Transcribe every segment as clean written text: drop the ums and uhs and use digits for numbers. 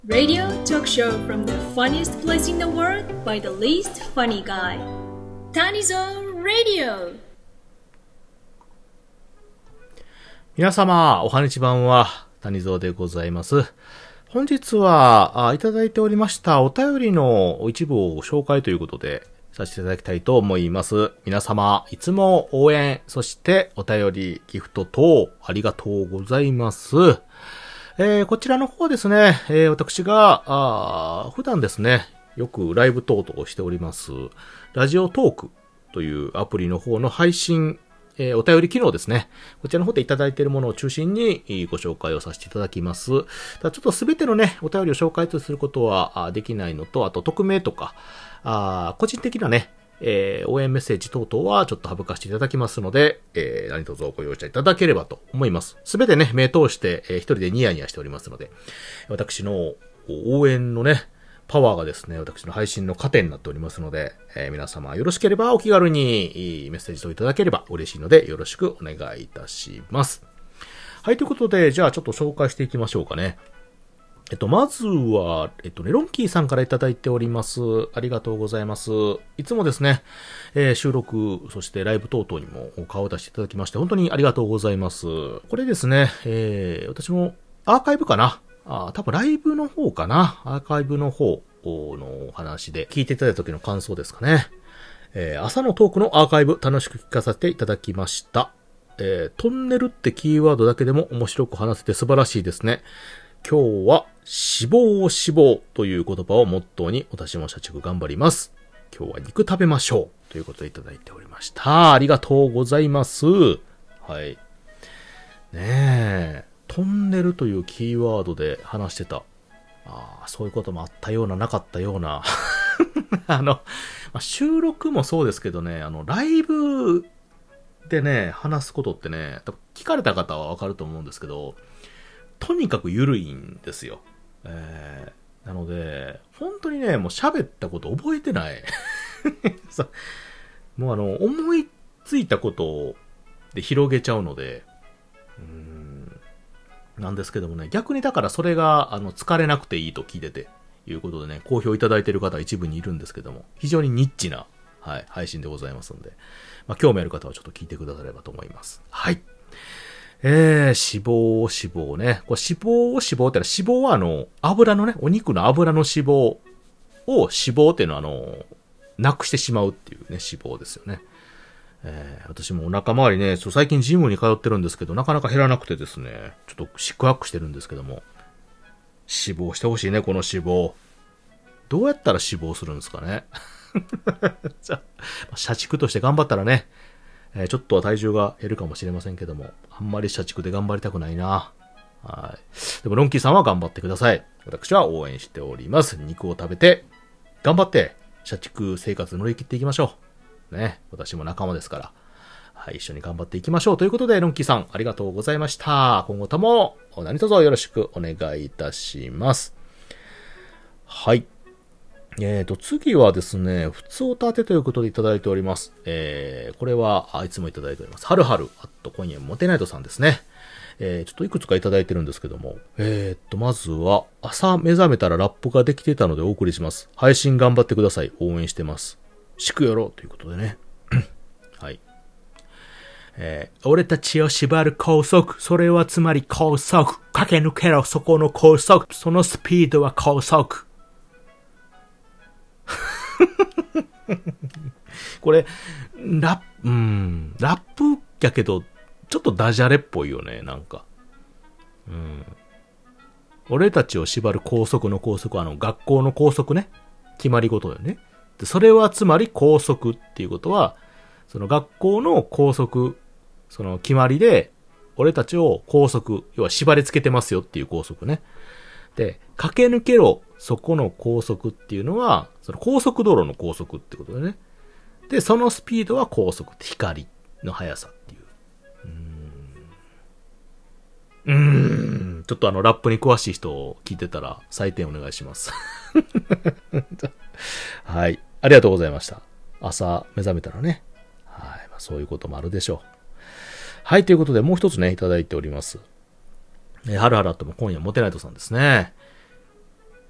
Radio talk show from the funniest place in the world by the least funny guy. Tanizo Radio. 皆様、おはにちばんは、谷蔵でございます。本日は、いただいておりましたお便りの一部を紹介ということで、させていただきたいと思います。皆様、いつも応援、そしてお便り、ギフト等、ありがとうございます。こちらの方ですね、私が、普段ですね、よくライブ等々をしております、ラジオトークというアプリの方の配信、お便り機能ですね。こちらの方でいただいているものを中心にご紹介をさせていただきます。ただちょっとすべてのね、お便りを紹介することはできないのと、あと匿名とか、個人的なね、応援メッセージ等々はちょっと省かせていただきますので、何卒ご容赦いただければと思います。すべてね、目通して、一人でニヤニヤしておりますので、私の応援のね、パワーがですね、私の配信の糧になっておりますので、皆様よろしければお気軽にメッセージといただければ嬉しいので、よろしくお願いいたします。はい、ということで、じゃあちょっと紹介していきましょうかね。まずは、ロンキーさんからいただいております。ありがとうございます。いつもですね、収録、そしてライブ等々にも顔を出していただきまして、本当にありがとうございます。これですね、私もアーカイブかな。多分ライブの方かな。アーカイブの方のお話で聞いていただいた時の感想ですかね。朝のトークのアーカイブ楽しく聞かせていただきました。トンネルってキーワードだけでも面白く話せて素晴らしいですね。今日は脂肪を脂肪という言葉をモットーに私も社畜頑張ります。今日は肉食べましょうということでいただいておりました。ありがとうございます。はい。ねえ。トンネルというキーワードで話してた。そういうこともあったような、なかったような。収録もそうですけどね、ライブでね、話すことってね、多分聞かれた方はわかると思うんですけど、とにかく緩いんですよ。なので、本当にね、もう喋ったこと覚えてない。もう思いついたことで広げちゃうので、なんですけどもね、逆にだからそれが、疲れなくていいと聞いてて、いうことでね、好評いただいている方一部にいるんですけども、非常にニッチな、はい、配信でございますので、興味ある方はちょっと聞いてくださればと思います。はい。脂肪ね。これ脂肪って脂肪は油のね、お肉の油の脂肪を脂肪っていうのはなくしてしまうっていうね、脂肪ですよね。私もお腹周りね、最近ジムに通ってるんですけど、なかなか減らなくてですね、ちょっとシックハックしてるんですけども、脂肪してほしいね、この脂肪。どうやったら脂肪するんですかね。社畜として頑張ったらね、ちょっとは体重が減るかもしれませんけども、あんまり社畜で頑張りたくないな。はい。でも、ロンキーさんは頑張ってください。私は応援しております。肉を食べて、頑張って、社畜生活乗り切っていきましょう。ね。私も仲間ですから。はい。一緒に頑張っていきましょう。ということで、ロンキーさん、ありがとうございました。今後とも、何卒よろしくお願いいたします。はい。次はですね、普通おたてということでいただいております。これはいつもいただいております。はるはる、今夜モテナイトさんですね。ちょっといくつかいただいてるんですけども。まずは、朝目覚めたらラップができていたのでお送りします。配信頑張ってください。応援してます。しくよろということでね。はい。俺たちを縛る高速。それはつまり高速。駆け抜けろ、そこの高速。そのスピードは高速。これ、ラップやけど、ちょっとダジャレっぽいよね、なんか。俺たちを縛る校則の校則、学校の校則ね。決まり事よね。で、それはつまり校則っていうことは、その学校の校則、その決まりで、俺たちを校則、要は縛り付けてますよっていう校則ね。で、駆け抜けろ、そこの高速っていうのは、その高速道路の高速ってことでね。で、そのスピードは高速って光の速さっていう。ちょっとラップに詳しい人を聞いてたら採点お願いします。はい。ありがとうございました。朝目覚めたらね。はい。そういうこともあるでしょう。はい。ということでもう一つね、いただいております。はるはるとも今夜モテナイトさんですね。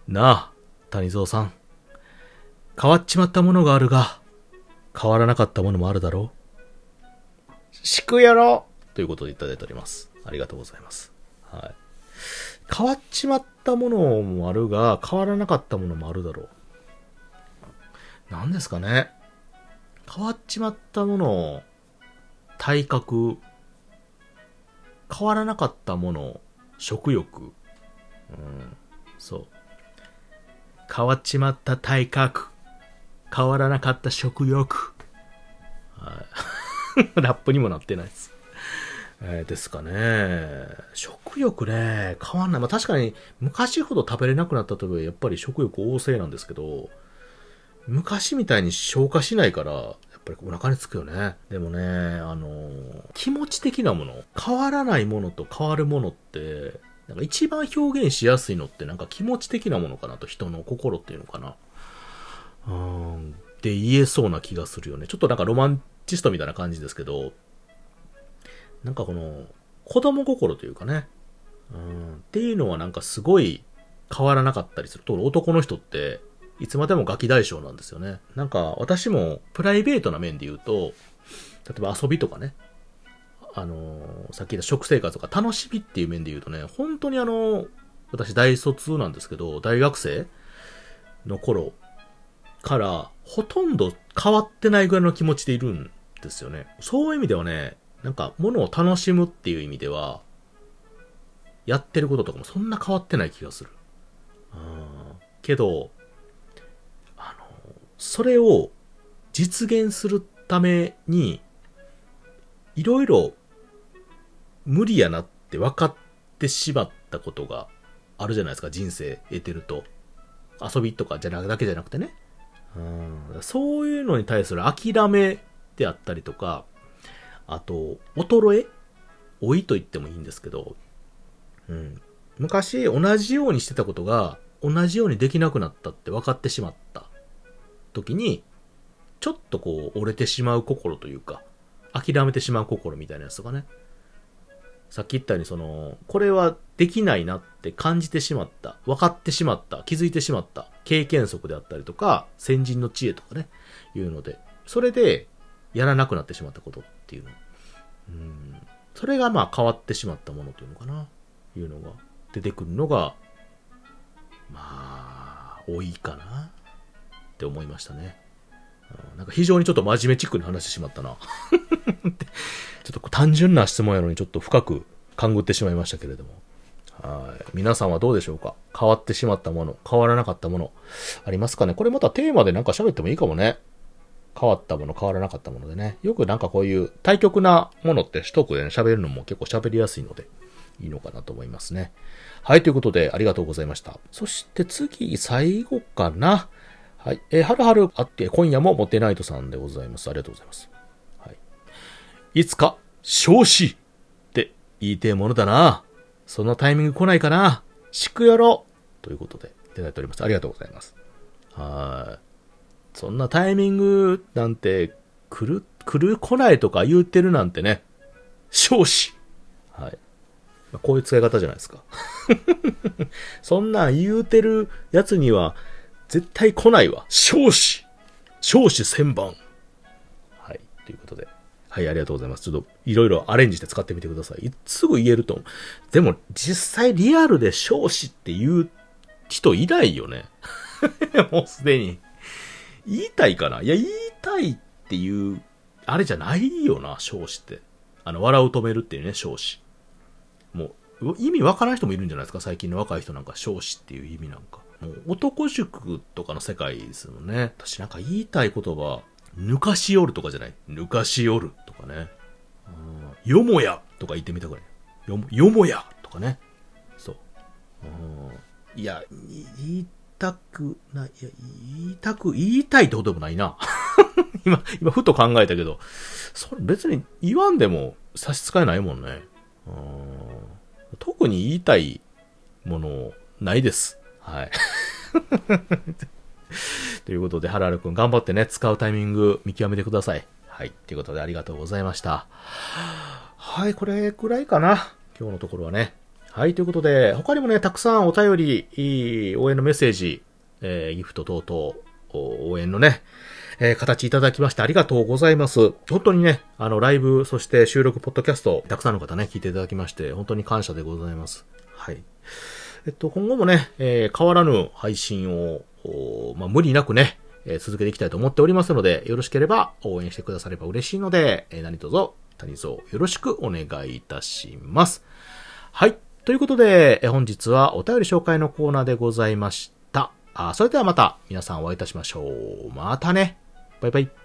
なあ、谷蔵さん。変わっちまったものがあるが、変わらなかったものもあるだろう。しくやろということでいただいております。ありがとうございます。はい。変わっちまったものもあるが、変わらなかったものもあるだろう。何ですかね。変わっちまったもの、体格、変わらなかったもの、食欲。そう。変わっちまった体格、変わらなかった食欲。はい、ラップにもなってないです。ですかね。食欲ね、変わんない。まあ確かに昔ほど食べれなくなったときはやっぱり食欲旺盛なんですけど、昔みたいに消化しないから、やっぱりお腹につくよね。でもね、気持ち的なもの、変わらないものと変わるものって、なんか一番表現しやすいのってなんか気持ち的なものかなと、人の心っていうのかな。って言えそうな気がするよね。ちょっとなんかロマンチストみたいな感じですけど、なんかこの子供心というかね、っていうのはなんかすごい変わらなかったりする。と男の人っていつまでもガキ大将なんですよね。なんか私もプライベートな面で言うと、例えば遊びとかね、さっき言った食生活とか楽しみっていう面で言うとね、本当に私大卒なんですけど、大学生の頃からほとんど変わってないぐらいの気持ちでいるんですよね。そういう意味ではね、なんか物を楽しむっていう意味では、やってることとかもそんな変わってない気がする。けど、それを実現するために、いろいろ無理やなって分かってしまったことがあるじゃないですか、人生得てると。遊びとかだけじゃなくてね。そういうのに対する諦めであったりとか、あと、衰え老いと言ってもいいんですけど、昔同じようにしてたことが同じようにできなくなったって分かってしまった時に、ちょっとこう折れてしまう心というか、諦めてしまう心みたいなやつとかね。さっき言ったようにこれはできないなって感じてしまった、分かってしまった、気づいてしまった、経験則であったりとか、先人の知恵とかね、いうので、それでやらなくなってしまったことっていうの。それがまあ変わってしまったものというのかな、いうのが出てくるのが、まあ、多いかなって思いましたね。なんか非常にちょっと真面目チックに話してしまったな。ちょっと単純な質問やのにちょっと深く勘ぐってしまいましたけれども。皆さんはどうでしょうか？変わってしまったもの、変わらなかったもの、ありますかね？これまたテーマでなんか喋ってもいいかもね。変わったもの、変わらなかったものでね。よくなんかこういう対極なものってトークでね、喋るのも結構喋りやすいので、いいのかなと思いますね。はい、ということでありがとうございました。そして次、最後かな。はい。はるはるあって、今夜もモテナイトさんでございます。ありがとうございます。はい。いつか、少子って言いてえものだな。そのタイミング来ないかな。しくよろということで、いただいております。ありがとうございます。はい。そんなタイミングなんて、来る来ないとか言うてるなんてね。少子。はい。こういう使い方じゃないですか。そんなん言うてるやつには、絶対来ないわ。少子千番。はい。ということで。はい、ありがとうございます。ちょっと、いろいろアレンジして使ってみてください。すぐ言えると思う。でも、実際リアルで少子って言う人いないよね。もうすでに。言いたいかな？いや、言いたいっていう、あれじゃないよな、少子って。笑う止めるっていうね、少子。もう、意味わからん人もいるんじゃないですか、最近の若い人なんか、少子っていう意味なんか。もう男塾とかの世界ですよね。私なんか言いたい言葉、ぬかしおるとかじゃない。ぬかしおるとかね。よもやとか言ってみたくない。よもやとかね。そう。いや、言いたくない。いや、言いたいってことでもないな。今ふと考えたけど、それ別に言わんでも差し支えないもんね。特に言いたいものないです。はい。ということで、はるはるくん頑張ってね、使うタイミング見極めてください。はい。ということで、ありがとうございました。はい、これくらいかな。今日のところはね。 はい、ということで、他にもね、たくさんお便り、応援のメッセージ、ギフト等々、応援のね、形いただきましてありがとうございます。本当にね、ライブ、そして収録、ポッドキャスト、たくさんの方ね、聞いていただきまして、本当に感謝でございます。はい。今後もね、変わらぬ配信を、無理なくね、続けていきたいと思っておりますので、よろしければ応援してくだされば嬉しいので、何卒、谷蔵よろしくお願いいたします。はい。ということで、本日はお便り紹介のコーナーでございました。それではまた皆さんお会いいたしましょう。またね。バイバイ。